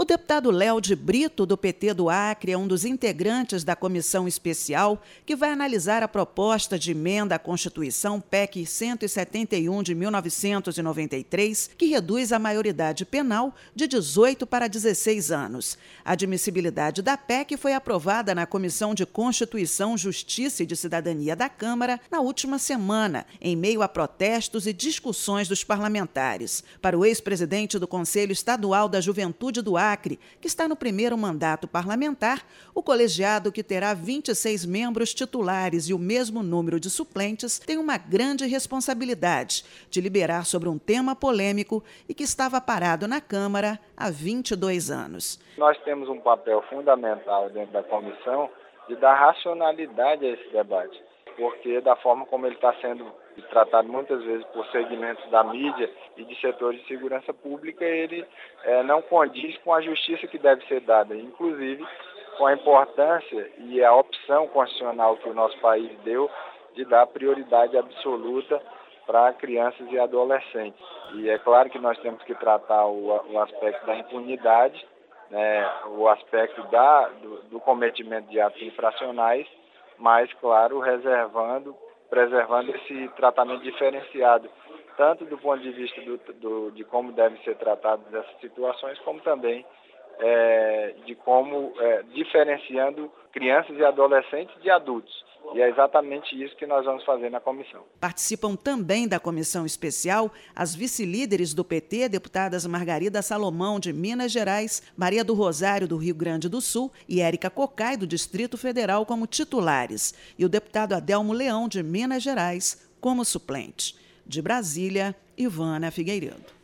deputado Léo de Brito, do PT do Acre, é um dos integrantes da comissão especial que vai analisar a proposta de emenda à Constituição PEC 171 de 1993, que reduz a maioridade penal de 18 para 16 anos. A admissibilidade da PEC foi aprovada na Comissão de Constituição, Justiça e de Cidadania da Câmara na última semana, em meio a protestos e discussões dos parlamentares. Para o ex-presidente do Conselho Estadual da Juventude do Acre, que está no primeiro mandato parlamentar, o colegiado, que terá 26 membros titulares e o mesmo número de suplentes, tem uma grande responsabilidade de liberar sobre um tema polêmico e que estava parado na Câmara há 22 anos. Nós temos um papel fundamental dentro da comissão de dar racionalidade a esse debate, porque da forma como ele está sendo tratado muitas vezes por segmentos da mídia e de setores de segurança pública, ele não condiz com a justiça que deve ser dada, inclusive com a importância e a opção constitucional que o nosso país deu de dar prioridade absoluta para crianças e adolescentes. E é claro que nós temos que tratar o aspecto da impunidade, o aspecto do cometimento de atos infracionais, mas, claro, preservando esse tratamento diferenciado, tanto do ponto de vista de como devem ser tratadas essas situações, como também de como diferenciando crianças e adolescentes de adultos. E é exatamente isso que nós vamos fazer na comissão. Participam também da comissão especial as vice-líderes do PT, deputadas Margarida Salomão, de Minas Gerais, Maria do Rosário, do Rio Grande do Sul, e Érica Cocai, do Distrito Federal, como titulares, e o deputado Adelmo Leão, de Minas Gerais, como suplente. De Brasília, Ivana Figueiredo.